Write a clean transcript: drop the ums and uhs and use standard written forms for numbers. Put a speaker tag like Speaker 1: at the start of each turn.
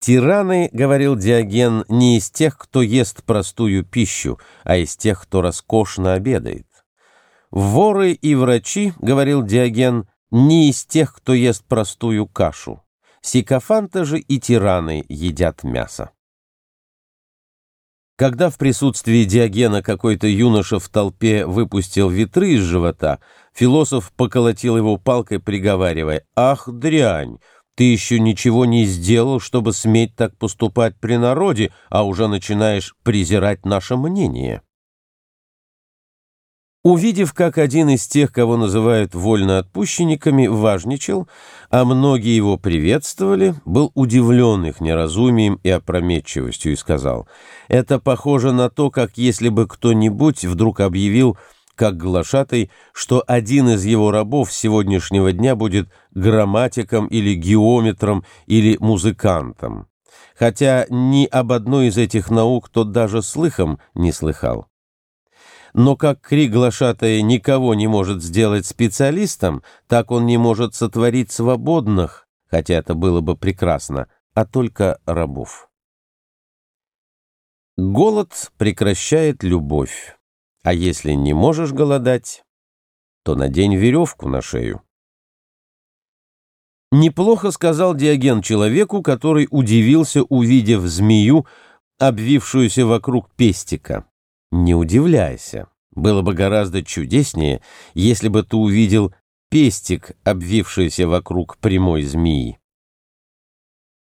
Speaker 1: Тираны, говорил Диоген, не из тех, кто ест простую пищу, а из тех, кто роскошно обедает. Воры и врачи, говорил Диоген, не из тех, кто ест простую кашу. Сикофанты же и тираны едят мясо. Когда в присутствии Диогена какой-то юноша в толпе выпустил ветры из живота, философ поколотил его палкой, приговаривая: «Ах, дрянь! Ты еще ничего не сделал, чтобы сметь так поступать при народе, а уже начинаешь презирать наше мнение». Увидев, как один из тех, кого называют вольноотпущенниками, важничал, а многие его приветствовали, был удивлен их неразумием и опрометчивостью и сказал: «Это похоже на то, как если бы кто-нибудь вдруг объявил, как глашатай, что один из его рабов с сегодняшнего дня будет грамматиком или геометром или музыкантом, хотя ни об одной из этих наук тот даже слыхом не слыхал». Но как крик глашатая никого не может сделать специалистом, так он не может сотворить свободных, хотя это было бы прекрасно, а только рабов. Голод прекращает любовь, а если не можешь голодать, то надень веревку на шею. Неплохо сказал Диоген человеку, который удивился, увидев змею, обвившуюся вокруг пестика. Не удивляйся. Было бы гораздо чудеснее, если бы ты увидел пестик, обвившийся вокруг прямой змеи.